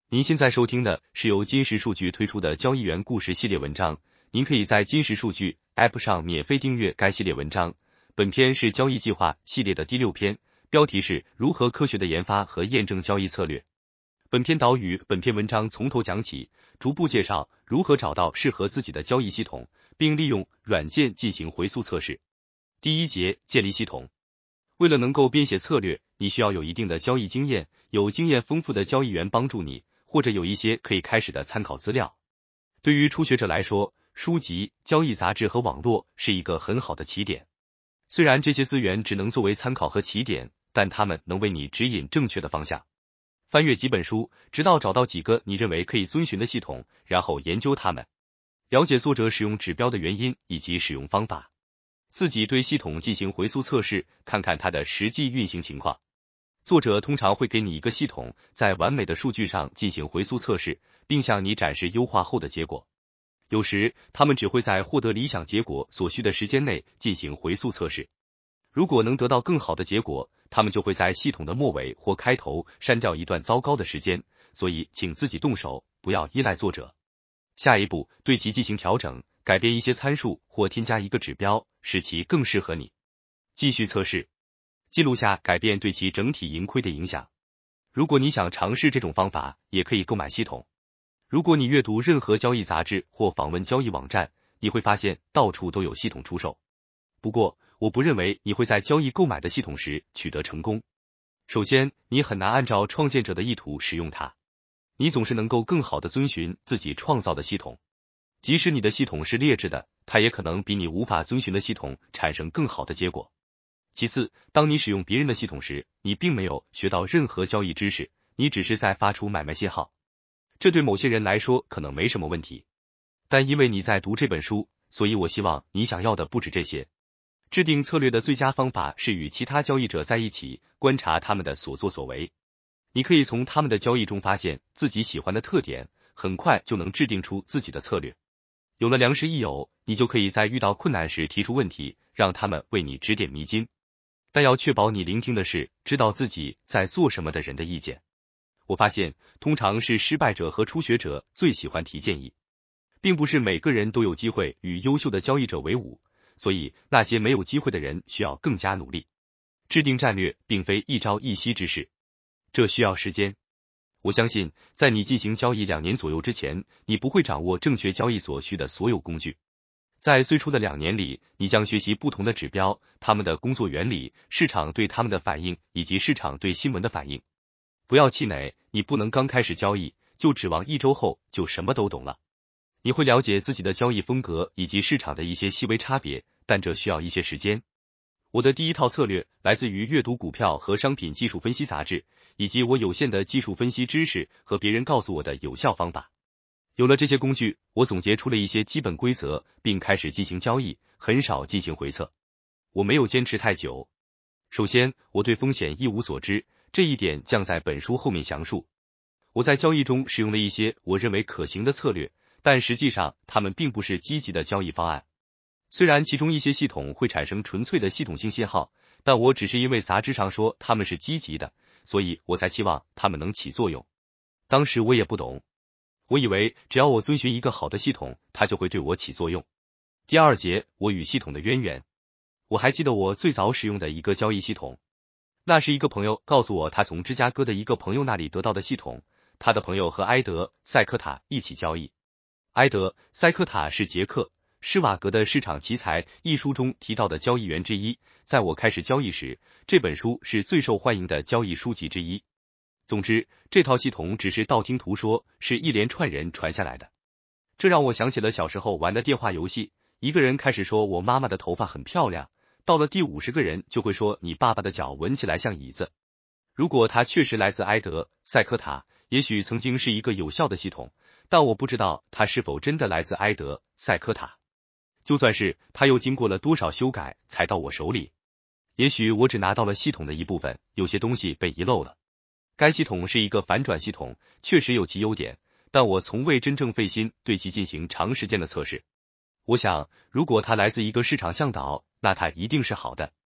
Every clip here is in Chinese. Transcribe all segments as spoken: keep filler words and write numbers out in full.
您现在收听的是由金石数据推出的交易员故事系列文章，您可以在金石数据 App 上免费订阅该系列文章。本篇是交易计划系列的第六篇，标题是如何科学的研发和验证交易策略。本篇导语，本篇文章从头讲起，逐步介绍如何找到适合自己的交易系统，并利用软件进行回溯测试。第一节，建立系统。为了能够编写策略，你需要有一定的交易经验，有经验丰富的交易员帮助你，或者有一些可以开始的参考资料。对于初学者来说，书籍、交易杂志和网络是一个很好的起点。虽然这些资源只能作为参考和起点，但它们能为你指引正确的方向。翻阅几本书，直到找到几个你认为可以遵循的系统，然后研究它们，了解作者使用指标的原因以及使用方法。自己对系统进行回溯测试，看看它的实际运行情况。作者通常会给你一个系统，在完美的数据上进行回溯测试，并向你展示优化后的结果。有时，他们只会在获得理想结果所需的时间内进行回溯测试。如果能得到更好的结果，他们就会在系统的末尾或开头删掉一段糟糕的时间，所以请自己动手，不要依赖作者。下一步，对其进行调整，改变一些参数或添加一个指标，使其更适合你。继续测试。记录下改变对其整体盈亏的影响。如果你想尝试这种方法，也可以购买系统。如果你阅读任何交易杂志或访问交易网站，你会发现到处都有系统出售。不过，我不认为你会在交易购买的系统时取得成功。首先，你很难按照创建者的意图使用它。你总是能够更好地遵循自己创造的系统。即使你的系统是劣质的，它也可能比你无法遵循的系统产生更好的结果。其次，当你使用别人的系统时，你并没有学到任何交易知识，你只是在发出买卖信号。这对某些人来说可能没什么问题，但因为你在读这本书，所以我希望你想要的不止这些。制定策略的最佳方法是与其他交易者在一起，观察他们的所作所为。你可以从他们的交易中发现自己喜欢的特点，很快就能制定出自己的策略。有了良师益友，你就可以在遇到困难时提出问题，让他们为你指点迷津。但要确保你聆听的是知道自己在做什么的人的意见。我发现，通常是失败者和初学者最喜欢提建议，并不是每个人都有机会与优秀的交易者为伍，所以那些没有机会的人需要更加努力。制定战略并非一朝一夕之事，这需要时间。我相信，在你进行交易两年左右之前，你不会掌握正确交易所需的所有工具。在最初的两年里，你将学习不同的指标，他们的工作原理，市场对他们的反应，以及市场对新闻的反应。不要气馁，你不能刚开始交易，就指望一周后就什么都懂了。你会了解自己的交易风格以及市场的一些细微差别，但这需要一些时间。我的第一套策略来自于阅读股票和商品技术分析杂志，以及我有限的技术分析知识和别人告诉我的有效方法。有了这些工具，我总结出了一些基本规则，并开始进行交易，很少进行回测。我没有坚持太久。首先，我对风险一无所知，这一点将在本书后面详述。我在交易中使用了一些我认为可行的策略，但实际上它们并不是积极的交易方案。虽然其中一些系统会产生纯粹的系统性信号，但我只是因为杂志上说它们是积极的，所以我才期望它们能起作用。当时我也不懂。我以为只要我遵循一个好的系统，它就会对我起作用。第二节，我与系统的渊源。我还记得我最早使用的一个交易系统，那是一个朋友告诉我他从芝加哥的一个朋友那里得到的系统，他的朋友和埃德·塞科塔一起交易。埃德·塞科塔是杰克·施瓦格的《市场奇才》一书中提到的交易员之一，在我开始交易时，这本书是最受欢迎的交易书籍之一。总之，这套系统只是道听途说，是一连串人传下来的。这让我想起了小时候玩的电话游戏，一个人开始说我妈妈的头发很漂亮，到了第五十个人就会说你爸爸的脚闻起来像椅子。如果它确实来自埃德·塞科塔，也许曾经是一个有效的系统，但我不知道它是否真的来自埃德·塞科塔。就算是，它又经过了多少修改才到我手里？也许我只拿到了系统的一部分，有些东西被遗漏了。该系统是一个反转系统，确实有其优点，但我从未真正费心对其进行长时间的测试。我想，如果它来自一个市场向导，那它一定是好的。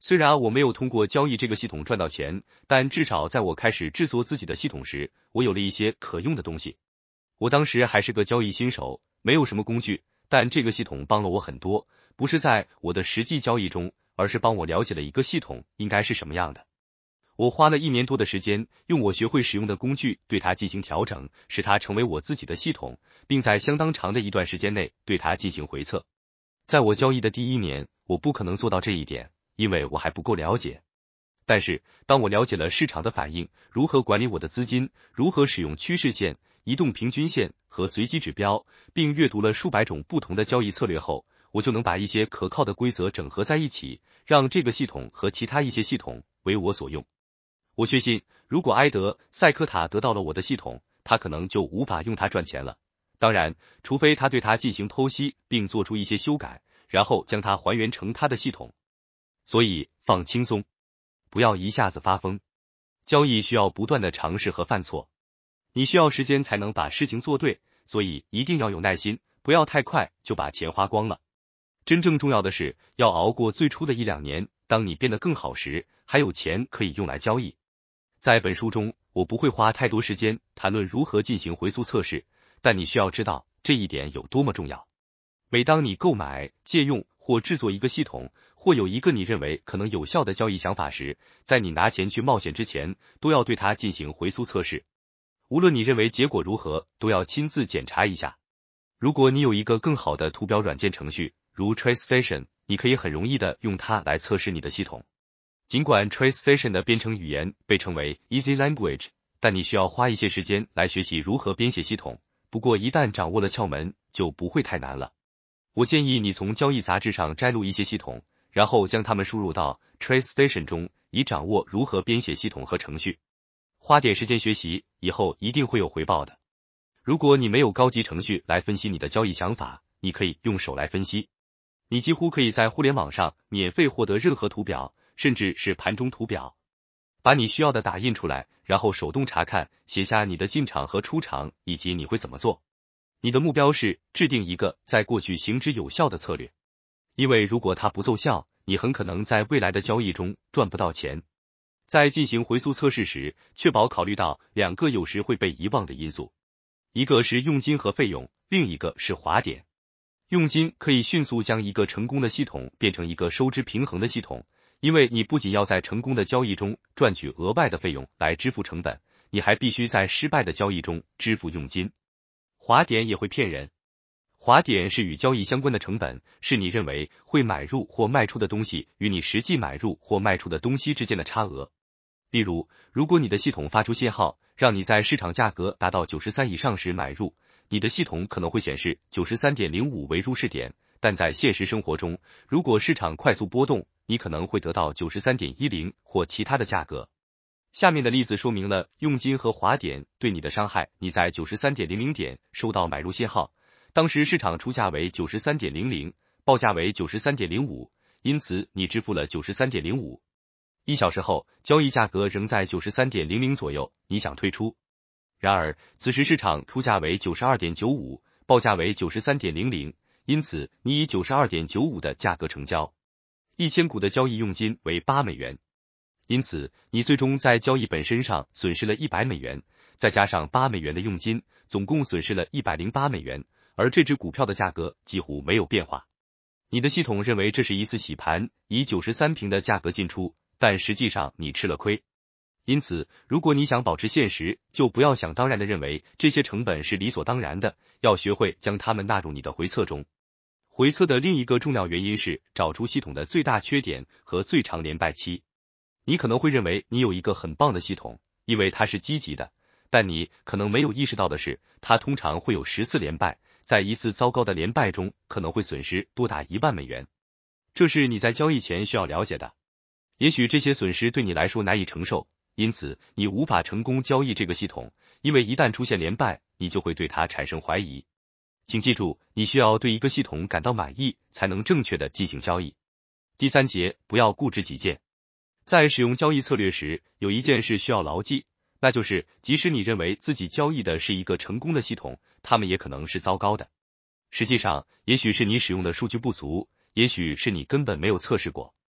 虽然我没有通过交易这个系统赚到钱，但至少在我开始制作自己的系统时，我有了一些可用的东西。我当时还是个交易新手，没有什么工具，但这个系统帮了我很多，不是在我的实际交易中，而是帮我了解了一个系统应该是什么样的。我花了一年多的时间，用我学会使用的工具对它进行调整，使它成为我自己的系统，并在相当长的一段时间内对它进行回测。在我交易的第一年，我不可能做到这一点，因为我还不够了解。但是，当我了解了市场的反应，如何管理我的资金，如何使用趋势线、移动平均线和随机指标，并阅读了数百种不同的交易策略后，我就能把一些可靠的规则整合在一起，让这个系统和其他一些系统为我所用。我确信，如果埃德·塞科塔得到了我的系统，他可能就无法用它赚钱了。当然，除非他对它进行剖析并做出一些修改，然后将它还原成他的系统。所以，放轻松，不要一下子发疯。交易需要不断的尝试和犯错，你需要时间才能把事情做对，所以一定要有耐心，不要太快就把钱花光了。真正重要的是，要熬过最初的一两年，当你变得更好时，还有钱可以用来交易。在本书中，我不会花太多时间谈论如何进行回溯测试，但你需要知道这一点有多么重要。每当你购买、借用或制作一个系统，或有一个你认为可能有效的交易想法时，在你拿钱去冒险之前，都要对它进行回溯测试。无论你认为结果如何，都要亲自检查一下。如果你有一个更好的图表软件程序，如 TradeStation， 你可以很容易的用它来测试你的系统。尽管 TradeStation 的编程语言被称为 Easy Language， 但你需要花一些时间来学习如何编写系统。不过一旦掌握了窍门，就不会太难了。我建议你从交易杂志上摘录一些系统，然后将它们输入到 TradeStation 中，以掌握如何编写系统和程序。花点时间学习，以后一定会有回报的。如果你没有高级程序来分析你的交易想法，你可以用手来分析。你几乎可以在互联网上免费获得任何图表，甚至是盘中图表。把你需要的打印出来，然后手动查看，写下你的进场和出场，以及你会怎么做。你的目标是制定一个在过去行之有效的策略，因为如果它不奏效，你很可能在未来的交易中赚不到钱。在进行回溯测试时，确保考虑到两个有时会被遗忘的因素，一个是佣金和费用，另一个是滑点。佣金可以迅速将一个成功的系统变成一个收支平衡的系统，因为你不仅要在成功的交易中赚取额外的费用来支付成本，你还必须在失败的交易中支付佣金。滑点也会骗人。滑点是与交易相关的成本，是你认为会买入或卖出的东西与你实际买入或卖出的东西之间的差额。例如，如果你的系统发出信号，让你在市场价格达到九十三以上时买入，你的系统可能会显示 九十三点零五 为入市点，但在现实生活中，如果市场快速波动，你可能会得到 九十三点一零 或其他的价格。下面的例子说明了佣金和滑点对你的伤害。你在 九十三点零零 点收到买入信号，当时市场出价为 九十三点零零， 报价为 九十三点零五， 因此你支付了 九十三点零五。一小时后，交易价格仍在 九十三点零零 左右，你想退出。然而，此时市场出价为 九十二点九五， 报价为 九十三点零零， 因此你以 九十二点九五 的价格成交。一千股的交易佣金为八美元。因此，你最终在交易本身上损失了一百美元，再加上八美元的佣金，总共损失了一百零八美元，而这只股票的价格几乎没有变化。你的系统认为这是一次洗盘，以九十三平的价格进出，但实际上你吃了亏。因此，如果你想保持现实，就不要想当然的认为这些成本是理所当然的，要学会将它们纳入你的回测中。回测的另一个重要原因是找出系统的最大缺点和最长连败期。你可能会认为你有一个很棒的系统，因为它是积极的，但你可能没有意识到的是，它通常会有十次连败，在一次糟糕的连败中可能会损失多达一万美元。这是你在交易前需要了解的。也许这些损失对你来说难以承受，因此你无法成功交易这个系统，因为一旦出现连败，你就会对它产生怀疑。请记住，你需要对一个系统感到满意，才能正确的进行交易。第三节，不要固执己见。在使用交易策略时，有一件事需要牢记，那就是即使你认为自己交易的是一个成功的系统，它们也可能是糟糕的。实际上，也许是你使用的数据不足，也许是你根本没有测试过。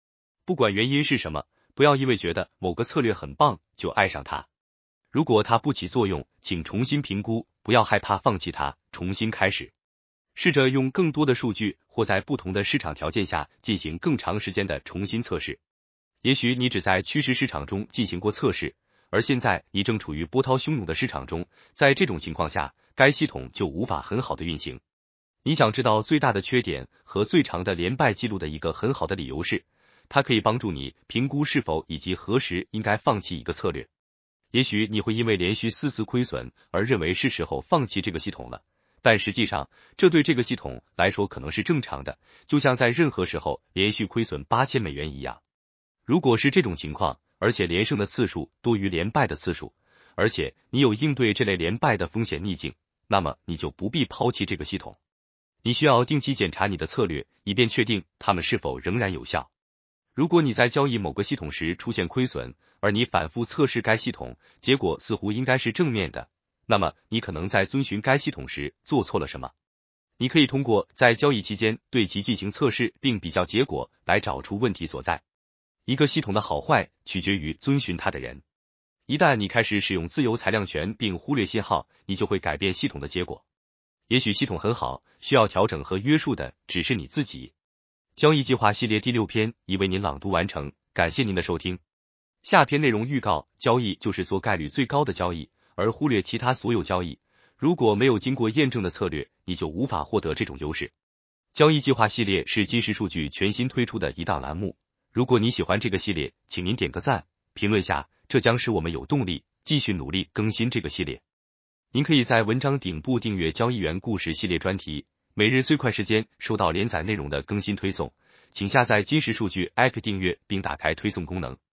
不管原因是什么，不要因为觉得某个策略很棒就爱上它。如果它不起作用，请重新评估，不要害怕放弃它，重新开始。试着用更多的数据或在不同的市场条件下进行更长时间的重新测试。也许你只在趋势市场中进行过测试，而现在你正处于波涛汹涌的市场中，在这种情况下，该系统就无法很好的运行。你想知道最大的缺点和最长的连败记录的一个很好的理由是，它可以帮助你评估是否以及何时应该放弃一个策略。也许你会因为连续四次亏损而认为是时候放弃这个系统了，但实际上，这对这个系统来说可能是正常的，就像在任何时候连续亏损八千美元一样。如果是这种情况，而且连胜的次数多于连败的次数，而且你有应对这类连败的风险逆境，那么你就不必抛弃这个系统。你需要定期检查你的策略，以便确定它们是否仍然有效。如果你在交易某个系统时出现亏损，而你反复测试该系统，结果似乎应该是正面的，那么你可能在遵循该系统时做错了什么。你可以通过在交易期间对其进行测试并比较结果来找出问题所在。一个系统的好坏取决于遵循它的人。一旦你开始使用自由裁量权并忽略信号，你就会改变系统的结果。也许系统很好，需要调整和约束的只是你自己。交易计划系列第六篇已为您朗读完成，感谢您的收听。下篇内容预告：交易就是做概率最高的交易，而忽略其他所有交易。如果没有经过验证的策略，你就无法获得这种优势。交易计划系列是金石数据全新推出的一档栏目。如果你喜欢这个系列，请您点个赞，评论下，这将使我们有动力继续努力更新这个系列。您可以在文章顶部订阅交易员故事系列专题，每日最快时间收到连载内容的更新推送，请下载金石数据 A P P 订阅并打开推送功能。